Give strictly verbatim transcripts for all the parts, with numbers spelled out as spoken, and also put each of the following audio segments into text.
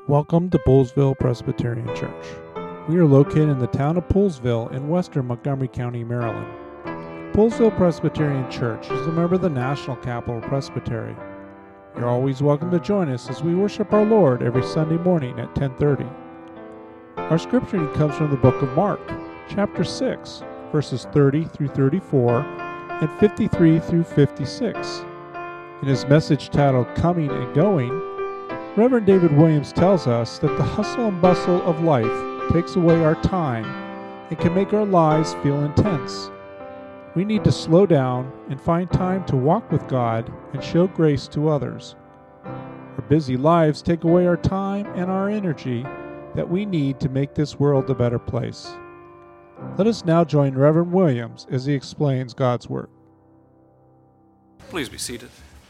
Welcome to Poolesville Presbyterian Church. We are located in the town of Poolesville in western Montgomery County, Maryland. Poolesville Presbyterian Church is a member of the National Capital Presbytery. You're always welcome to join us as we worship our Lord every Sunday morning at ten thirty. Our scripture reading comes from the book of Mark, chapter six, verses thirty through thirty-four and fifty-three through fifty-six. In his message titled Coming and Going, Reverend David Williams tells us that the hustle and bustle of life takes away our time and can make our lives feel intense. We need to slow down and find time to walk with God and show grace to others. Our busy lives take away our time and our energy that we need to make this world a better place. Let us now join Reverend Williams as he explains God's Word. Please be seated.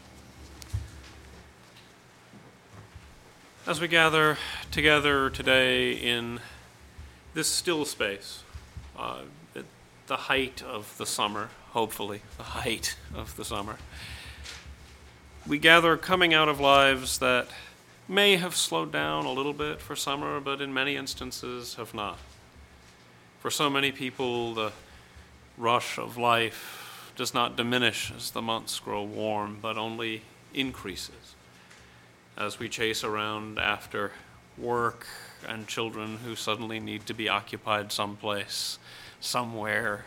As we gather together today in this still space, uh, at the height of the summer, hopefully, the height of the summer, we gather coming out of lives that may have slowed down a little bit for summer, but in many instances have not. For so many people, the rush of life does not diminish as the months grow warm, but only increases as we chase around after work and children who suddenly need to be occupied someplace, somewhere.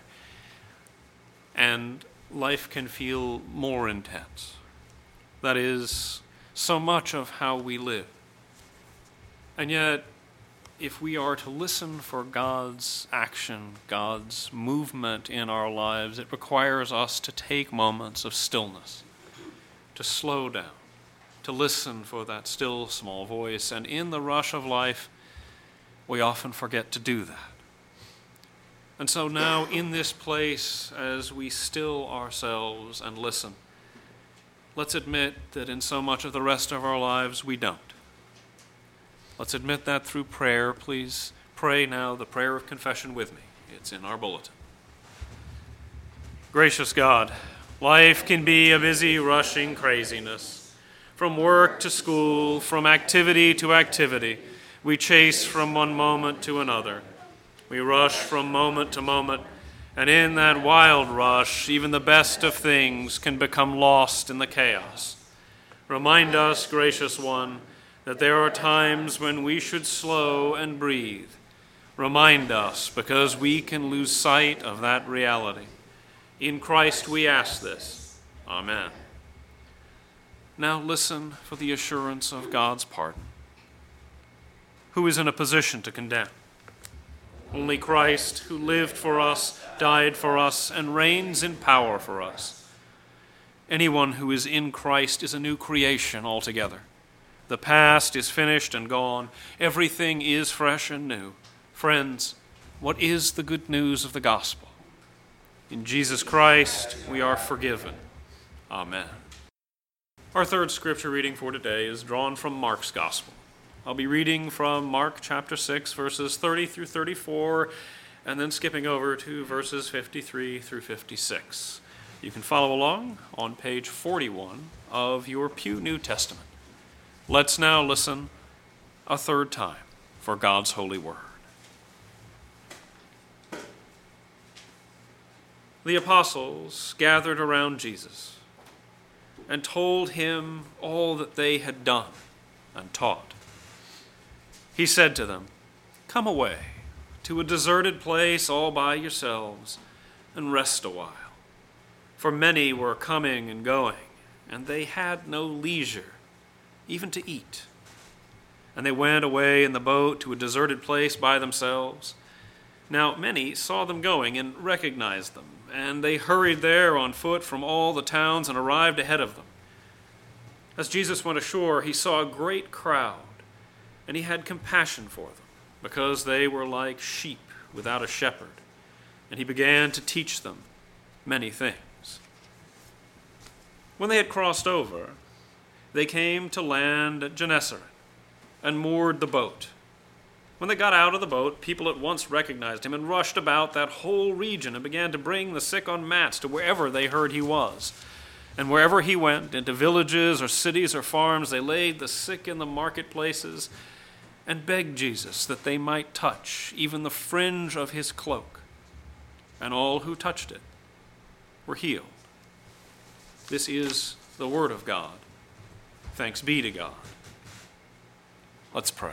And life can feel more intense. That is, so much of how we live. And yet, if we are to listen for God's action, God's movement in our lives, it requires us to take moments of stillness, to slow down, to listen for that still small voice. And in the rush of life, we often forget to do that. And so now in this place, as we still ourselves and listen, let's admit that in so much of the rest of our lives, we don't. Let's admit that through prayer. Please pray now the prayer of confession with me. It's in our bulletin. Gracious God, life can be a busy, rushing craziness. From work to school, from activity to activity, we chase from one moment to another. We rush from moment to moment, and in that wild rush, even the best of things can become lost in the chaos. Remind us, gracious one, that there are times when we should slow and breathe. Remind us, because we can lose sight of that reality. In Christ we ask this. Amen. Now listen for the assurance of God's pardon. Who is in a position to condemn? Only Christ, who lived for us, died for us, and reigns in power for us. Anyone who is in Christ is a new creation altogether. The past is finished and gone. Everything is fresh and new. Friends, what is the good news of the gospel? In Jesus Christ, we are forgiven. Amen. Our third scripture reading for today is drawn from Mark's Gospel. I'll be reading from Mark chapter six, verses thirty through thirty-four, and then skipping over to verses fifty-three through fifty-six. You can follow along on page forty-one of your Pew New Testament. Let's now listen a third time for God's holy word. The apostles gathered around Jesus and told him all that they had done and taught. He said to them, "Come away to a deserted place all by yourselves and rest a while." For many were coming and going, and they had no leisure even to eat. And they went away in the boat to a deserted place by themselves. Now many saw them going and recognized them, and they hurried there on foot from all the towns and arrived ahead of them. As Jesus went ashore, he saw a great crowd, and he had compassion for them, because they were like sheep without a shepherd, and he began to teach them many things. When they had crossed over, they came to land at Gennesaret and moored the boat. When they got out of the boat, people at once recognized him and rushed about that whole region and began to bring the sick on mats to wherever they heard he was. And wherever he went, into villages or cities or farms, they laid the sick in the marketplaces and begged Jesus that they might touch even the fringe of his cloak, and all who touched it were healed. This is the word of God. Thanks be to God. Let's pray.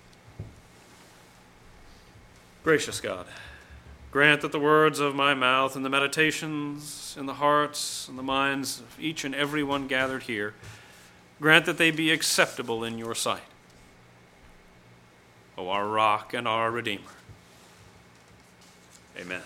Gracious God, grant that the words of my mouth and the meditations in the hearts and the minds of each and every one gathered here, grant that they be acceptable in your sight, O our rock and our Redeemer. Amen.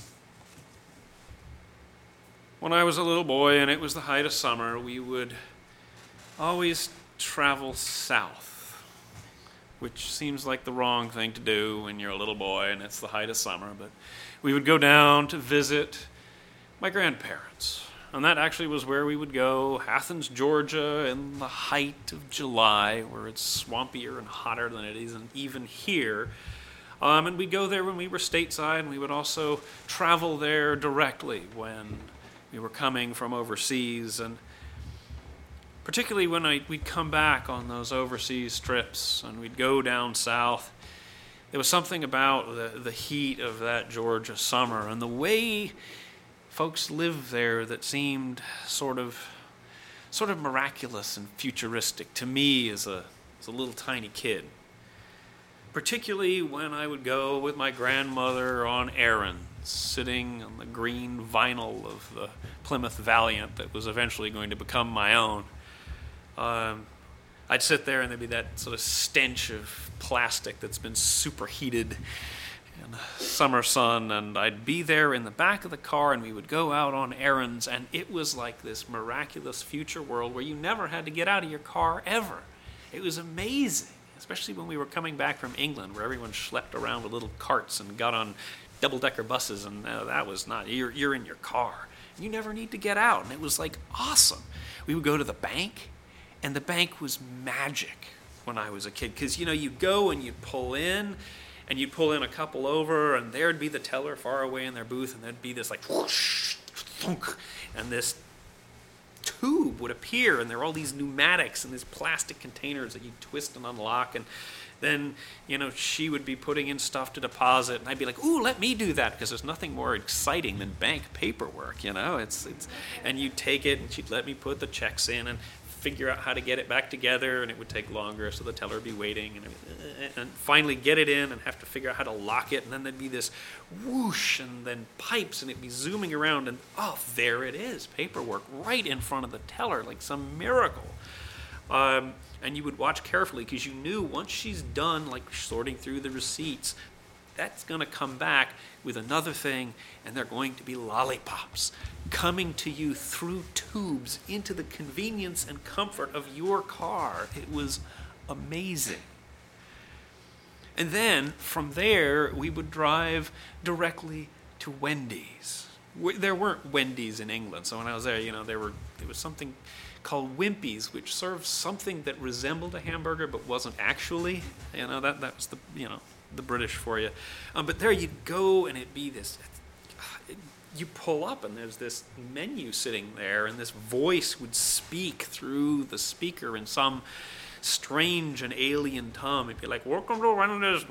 When I was a little boy and it was the height of summer, we would always travel south, which seems like the wrong thing to do when you're a little boy and it's the height of summer, but we would go down to visit my grandparents. And that actually was where we would go, Athens, Georgia, in the height of July, where it's swampier and hotter than it is even here. Um, and we'd go there when we were stateside, and we would also travel there directly when we were coming from overseas. And particularly when I, we'd come back on those overseas trips and we'd go down south, there was something about the, the heat of that Georgia summer and the way folks lived there that seemed sort of sort of miraculous and futuristic to me as a, as a little tiny kid. Particularly when I would go with my grandmother on errands, sitting on the green vinyl of the Plymouth Valiant that was eventually going to become my own. Um, I'd sit there and there'd be that sort of stench of plastic that's been superheated in the summer sun, and I'd be there in the back of the car and we would go out on errands, and it was like this miraculous future world where you never had to get out of your car ever. It was amazing, especially when we were coming back from England where everyone schlepped around with little carts and got on double-decker buses, and uh, that was not, you're, you're in your car. You never need to get out, and it was like awesome. We would go to the bank, and the bank was magic when I was a kid, because, you know, you'd go and you'd pull in, and you'd pull in a couple over, and there'd be the teller far away in their booth, and there'd be this like whoosh, thunk, and this tube would appear, and there were all these pneumatics and these plastic containers that you'd twist and unlock, and then, you know, she would be putting in stuff to deposit, and I'd be like, ooh, let me do that, because there's nothing more exciting than bank paperwork, you know, it's, it's, and you'd take it, and she'd let me put the checks in, and figure out how to get it back together, and it would take longer, so the teller would be waiting, and, and finally get it in and have to figure out how to lock it, and then there'd be this whoosh, and then pipes, and it'd be zooming around, and oh, there it is, paperwork right in front of the teller, like some miracle. Um, and you would watch carefully, because you knew once she's done, like sorting through the receipts, that's going to come back with another thing, and they're going to be lollipops coming to you through tubes into the convenience and comfort of your car. It was amazing. And then from there, we would drive directly to Wendy's. There weren't Wendy's in England, so when I was there, you know, there were there was something called Wimpy's, which served something that resembled a hamburger but wasn't actually. You know, that that was the you know. the British for you. Um, but there you'd go, and it'd be this, it, you pull up, and there's this menu sitting there, and this voice would speak through the speaker in some strange and alien tongue. It'd be like, welcome to Wendy's,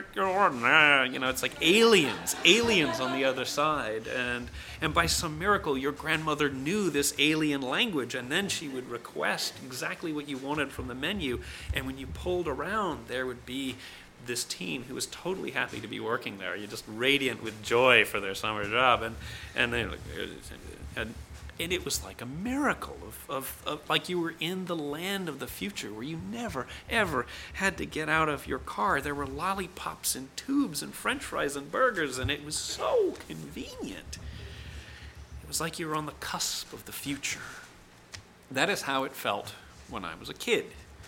you know, it's like aliens, aliens on the other side. And and by some miracle, your grandmother knew this alien language, and then she would request exactly what you wanted from the menu, and when you pulled around, there would be this teen who was totally happy to be working there. You're just radiant with joy for their summer job, and and then and, and it was like a miracle of, of, of like you were in the land of the future where you never ever had to get out of your car. There were lollipops and tubes and French fries and burgers, and it was so convenient. It was like you were on the cusp of the future. That is how it felt when I was a kid.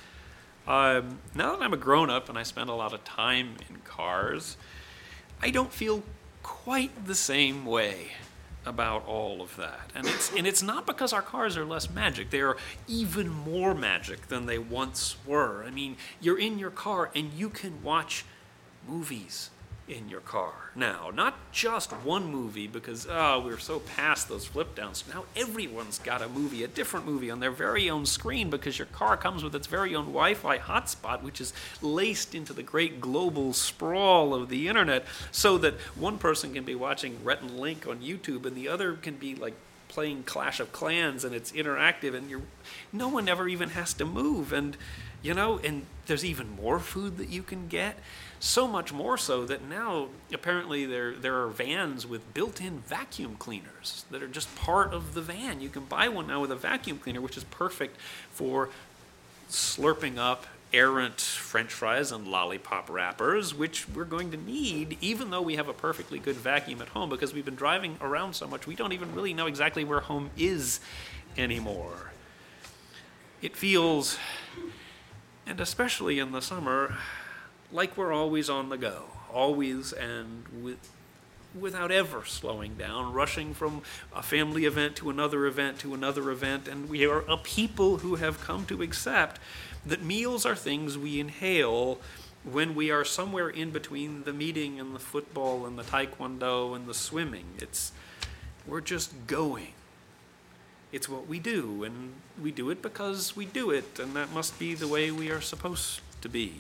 Um, now that I'm a grown-up and I spend a lot of time in cars, I don't feel quite the same way about all of that. And it's and it's not because our cars are less magic. They are even more magic than they once were. I mean, you're in your car and you can watch movies in your car now. Not just one movie, because oh, we're so past those flip downs. Now everyone's got a movie, a different movie on their very own screen, because your car comes with its very own Wi-Fi hotspot, which is laced into the great global sprawl of the internet, so that one person can be watching Rhett and Link on YouTube and the other can be like playing Clash of Clans, and it's interactive, and you're no one ever even has to move. And you know, and there's even more food that you can get. So much more so that now apparently there there are vans with built-in vacuum cleaners that are just part of the van. You can buy one now with a vacuum cleaner, which is perfect for slurping up errant French fries and lollipop wrappers, which we're going to need even though we have a perfectly good vacuum at home, because we've been driving around so much we don't even really know exactly where home is anymore. It feels, and especially in the summer, like we're always on the go, always and with, without ever slowing down, rushing from a family event to another event to another event. And we are a people who have come to accept that meals are things we inhale when we are somewhere in between the meeting and the football and the taekwondo and the swimming. It's, we're just going. It's what we do, and we do it because we do it, and that must be the way we are supposed to be.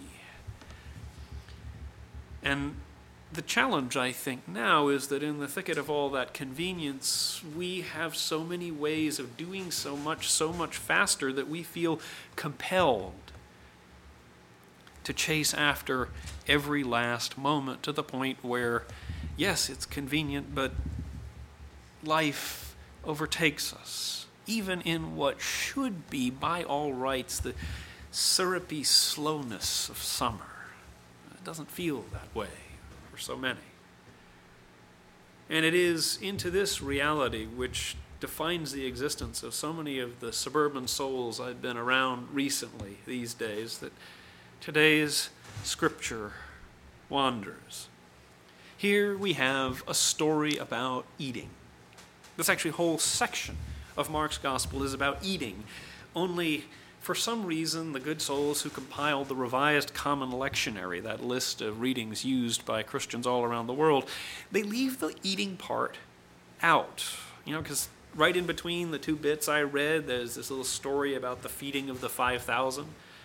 And the challenge, I think, now is that in the thicket of all that convenience, we have so many ways of doing so much, so much faster, that we feel compelled to chase after every last moment, to the point where, yes, it's convenient, but life overtakes us, even in what should be, by all rights, the syrupy slowness of summer. It doesn't feel that way for so many. And it is into this reality which defines the existence of so many of the suburban souls I've been around recently these days that today's scripture wanders. Here we have a story about eating. This actually whole section of Mark's gospel is about eating, only for some reason, the good souls who compiled the Revised Common Lectionary, that list of readings used by Christians all around the world, they leave the eating part out. You know, because right in between the two bits I read, there's this little story about the feeding of the five thousand.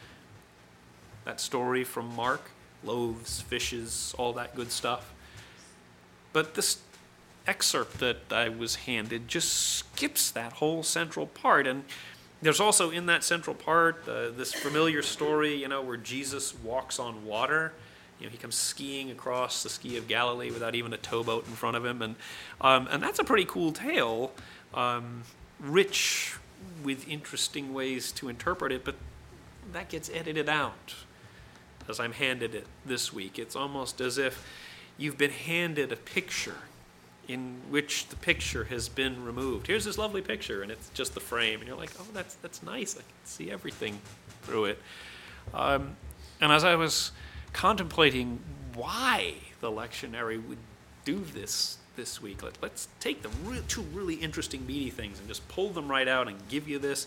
That story from Mark, loaves, fishes, all that good stuff. But this excerpt that I was handed just skips that whole central part. And there's also in that central part uh, this familiar story, you know, where Jesus walks on water. You know, he comes skiing across the Sea of Galilee without even a towboat in front of him, and um, and that's a pretty cool tale, um, rich with interesting ways to interpret it. But that gets edited out as I'm handed it this week. It's almost as if you've been handed a picture in which the picture has been removed. Here's this lovely picture, and it's just the frame, and you're like, oh, that's that's nice. I can see everything through it. Um, and as I was contemplating why the lectionary would do this this week, let, let's take the re- two really interesting, meaty things and just pull them right out and give you this.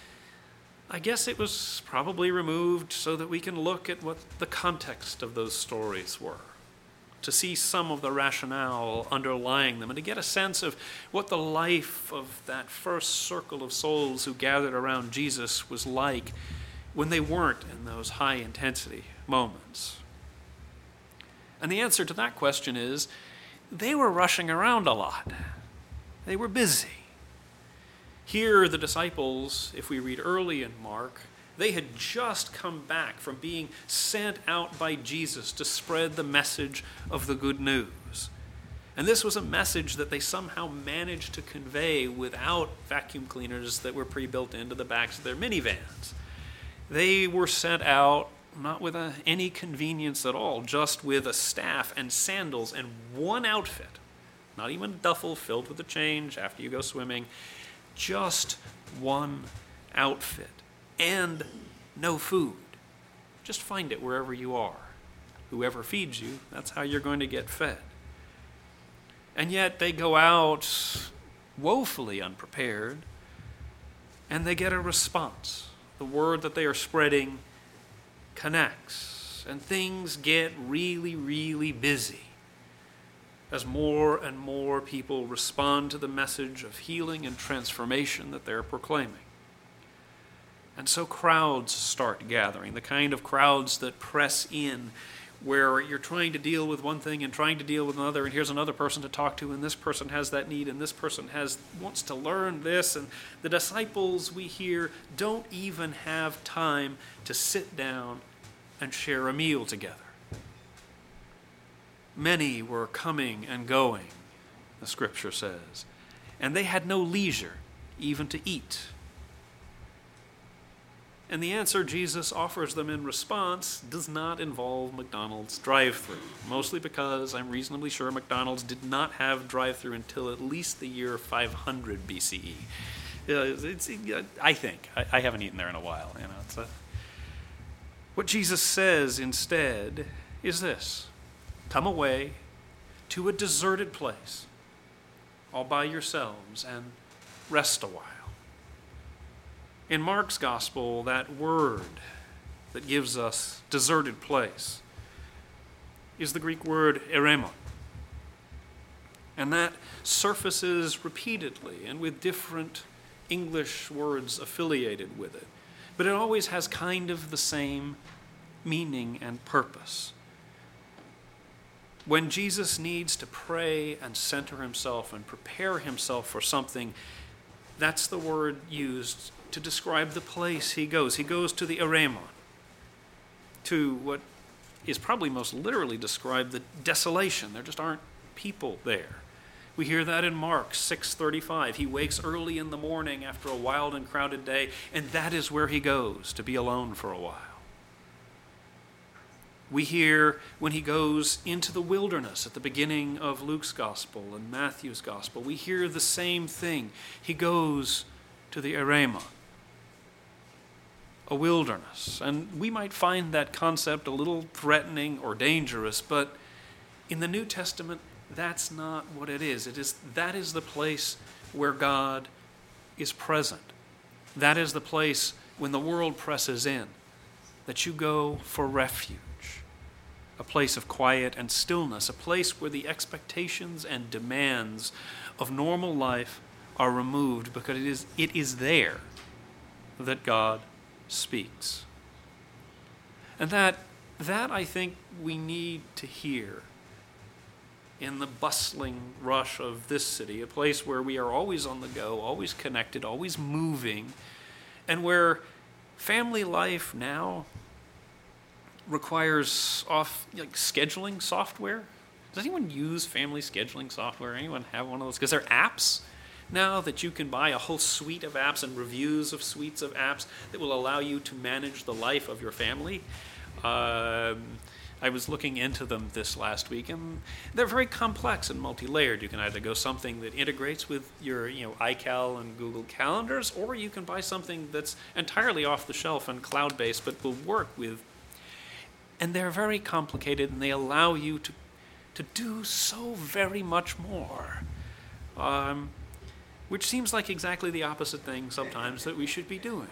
I guess it was probably removed so that we can look at what the context of those stories were, to see some of the rationale underlying them, and to get a sense of what the life of that first circle of souls who gathered around Jesus was like when they weren't in those high-intensity moments. And the answer to that question is, they were rushing around a lot. They were busy. Here, the disciples, if we read early in Mark, they had just come back from being sent out by Jesus to spread the message of the good news. And this was a message that they somehow managed to convey without vacuum cleaners that were pre-built into the backs of their minivans. They were sent out not with a, any convenience at all, just with a staff and sandals and one outfit, not even a duffel filled with a change after you go swimming, just one outfit. And no food. Just find it wherever you are. Whoever feeds you, that's how you're going to get fed. And yet they go out woefully unprepared, and they get a response. The word that they are spreading connects, and things get really, really busy. as more and more people respond to the message of healing and transformation that they're proclaiming. And so crowds start gathering, the kind of crowds that press in, where you're trying to deal with one thing and trying to deal with another, and here's another person to talk to, and this person has that need, and this person has wants to learn this, and the disciples, we hear, don't even have time to sit down and share a meal together. Many were coming and going, the scripture says, and they had no leisure even to eat. And the answer Jesus offers them in response does not involve McDonald's drive-thru, mostly because I'm reasonably sure McDonald's did not have drive-thru until at least the year five hundred B C E. It's, it's, I think. I, I haven't eaten there in a while. You know, it's a, what Jesus says instead is this: come away to a deserted place all by yourselves and rest a while. In Mark's gospel, that word that gives us deserted place is the Greek word eremon. And that surfaces repeatedly and with different English words affiliated with it. But it always has kind of the same meaning and purpose. When Jesus needs to pray and center himself and prepare himself for something, that's the word used to describe the place he goes. He goes to the eremon, to what is probably most literally described the desolation. There just aren't people there. We hear that in Mark six thirty-five. He wakes early in the morning after a wild and crowded day, and that is where he goes to be alone for a while. We hear when he goes into the wilderness at the beginning of Luke's gospel and Matthew's gospel, we hear the same thing. He goes to the eremon, a wilderness. And we might find that concept a little threatening or dangerous, but in the New Testament, that's not what it is. It is that is the place where God is present. That is the place when the world presses in, that you go for refuge. A place of quiet and stillness, a place where the expectations and demands of normal life are removed, because it is, it is there that God speaks. And that, that I think we need to hear in the bustling rush of this city, a place where we are always on the go, always connected, always moving, and where family life now requires off like scheduling software. Does anyone use family scheduling software? Anyone have one of those? Because there are apps now that you can buy, a whole suite of apps and reviews of suites of apps that will allow you to manage the life of your family. Um, I was looking into them this last week, and they're very complex and multi-layered. You can either go something that integrates with your, you know, iCal and Google Calendars, or you can buy something that's entirely off the shelf and cloud-based, but will work with. And they're very complicated, and they allow you to to do so very much more, um, which seems like exactly the opposite thing sometimes that we should be doing.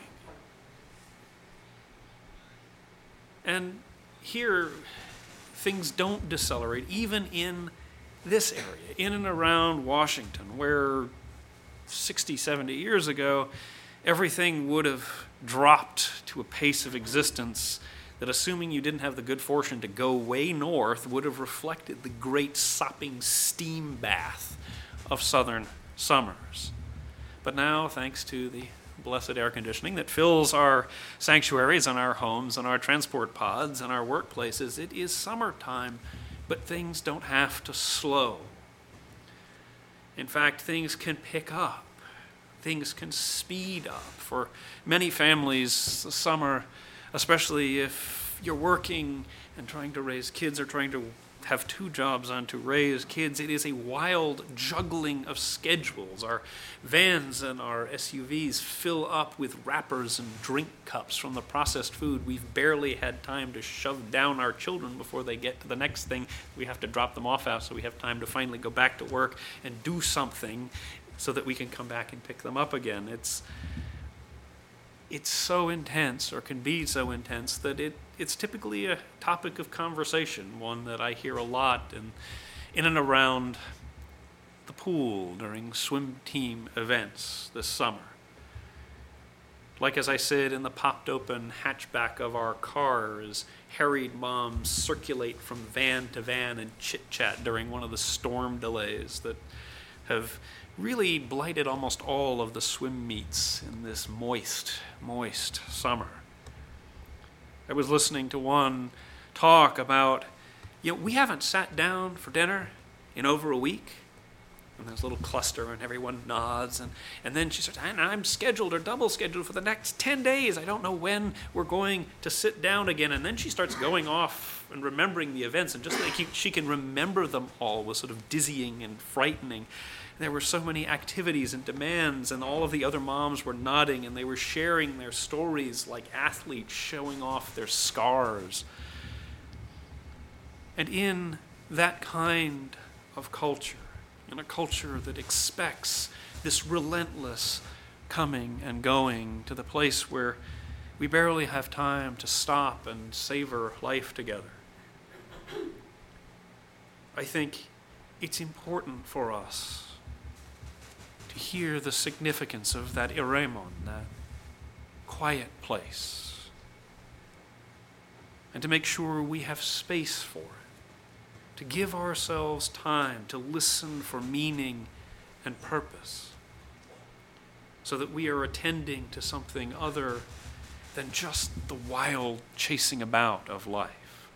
And here, things don't decelerate, even in this area, in and around Washington, where sixty, seventy years ago, everything would have dropped to a pace of existence that, assuming you didn't have the good fortune to go way north, would have reflected the great sopping steam bath of southern summers. But now, thanks to the blessed air conditioning that fills our sanctuaries and our homes and our transport pods and our workplaces, it is summertime, but things don't have to slow. In fact, things can pick up. Things can speed up. For many families, the summer, especially if you're working and trying to raise kids or trying to have two jobs on to raise kids, it is a wild juggling of schedules. Our vans and our S U Vs fill up with wrappers and drink cups from the processed food we've barely had time to shove down our children before they get to the next thing we have to drop them off at, so we have time to finally go back to work and do something so that we can come back and pick them up again. It's It's so intense, or can be so intense, that it, it's typically a topic of conversation, one that I hear a lot in, in and around the pool during swim team events this summer. Like as I said, in the popped open hatchback of our car as harried moms circulate from van to van and chit-chat during one of the storm delays that have really blighted almost all of the swim meets in this moist, moist summer. I was listening to one talk about, you know, we haven't sat down for dinner in over a week. And there's a little cluster and everyone nods. And, and then she says, and I'm scheduled or double scheduled for the next ten days. I don't know when we're going to sit down again. And then she starts going off and remembering the events. And just like she can remember them all was sort of dizzying and frightening. There were so many activities and demands, and all of the other moms were nodding, and they were sharing their stories like athletes showing off their scars. And in that kind of culture, in a culture that expects this relentless coming and going to the place where we barely have time to stop and savor life together, I think it's important for us to hear the significance of that eremon, that quiet place, and to make sure we have space for it, to give ourselves time to listen for meaning and purpose, so that we are attending to something other than just the wild chasing about of life.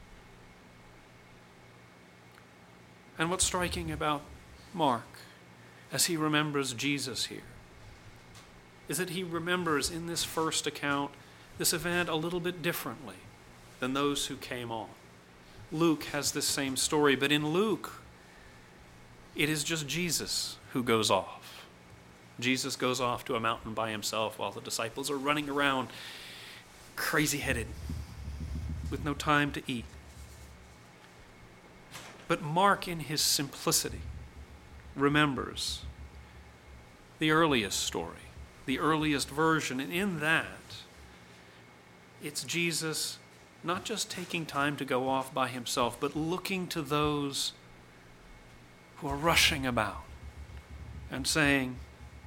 And what's striking about Mark, as he remembers Jesus here, is that he remembers in this first account this event a little bit differently than those who came on. Luke has this same story, but in Luke, it is just Jesus who goes off. Jesus goes off to a mountain by himself while the disciples are running around crazy-headed with no time to eat. But Mark, in his simplicity, remembers the earliest story, the earliest version, and in that, it's Jesus not just taking time to go off by himself, but looking to those who are rushing about and saying,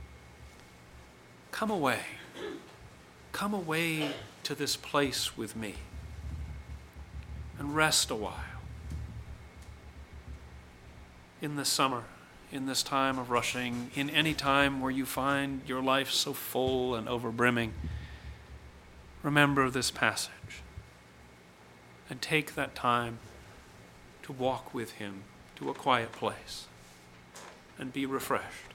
come away, come away to this place with me and rest a while. In the summer, in this time of rushing, in any time where you find your life so full and overbrimming, remember this passage and take that time to walk with him to a quiet place and be refreshed.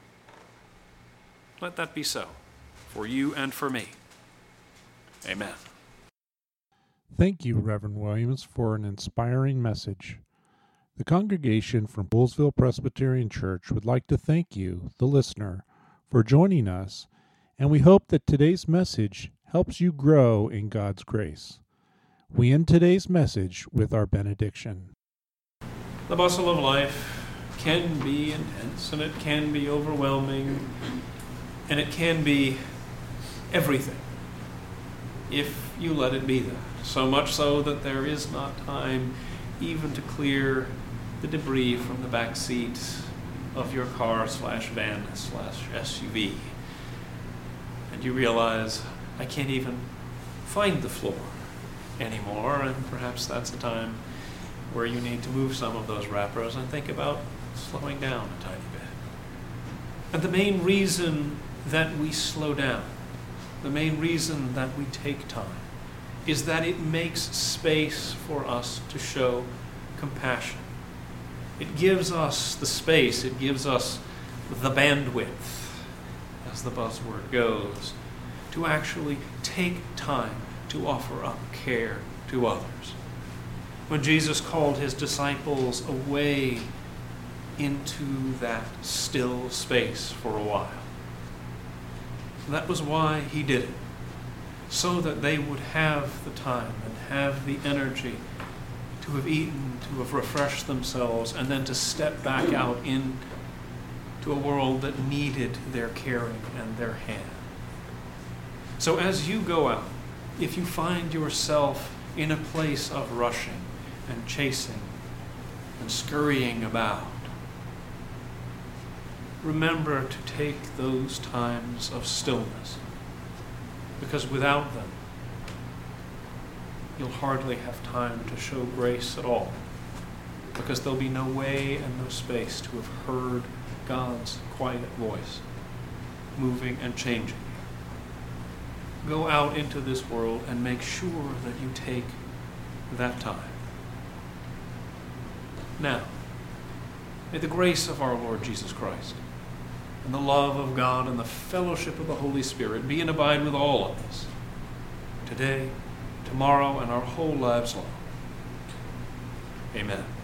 Let that be so for you and for me. Amen. Thank you, Reverend Williams, for an inspiring message. The congregation from Poolesville Presbyterian Church would like to thank you, the listener, for joining us, and we hope that today's message helps you grow in God's grace. We end today's message with our benediction. The bustle of life can be intense, and it can be overwhelming, and it can be everything if you let it be that. So much so that there is not time even to clear the debris from the back seat of your car slash van slash S U V. And you realize, I can't even find the floor anymore, and perhaps that's the time where you need to move some of those wrappers and think about slowing down a tiny bit. And the main reason that we slow down, the main reason that we take time, is that it makes space for us to show compassion. It gives us the space, it gives us the bandwidth, as the buzzword goes, to actually take time to offer up care to others. When Jesus called his disciples away into that still space for a while, that was why he did it, so that they would have the time and have the energy to have eaten, to have refreshed themselves, and then to step back out into a world that needed their caring and their hand. So as you go out, if you find yourself in a place of rushing and chasing, and scurrying about. Remember to take those times of stillness, because without them, you'll hardly have time to show grace at all, because there'll be no way and no space to have heard God's quiet voice, moving and changing. Go out into this world and make sure that you take that time. Now, may the grace of our Lord Jesus Christ and the love of God and the fellowship of the Holy Spirit be and abide with all of us, today, tomorrow, and our whole lives long. Amen.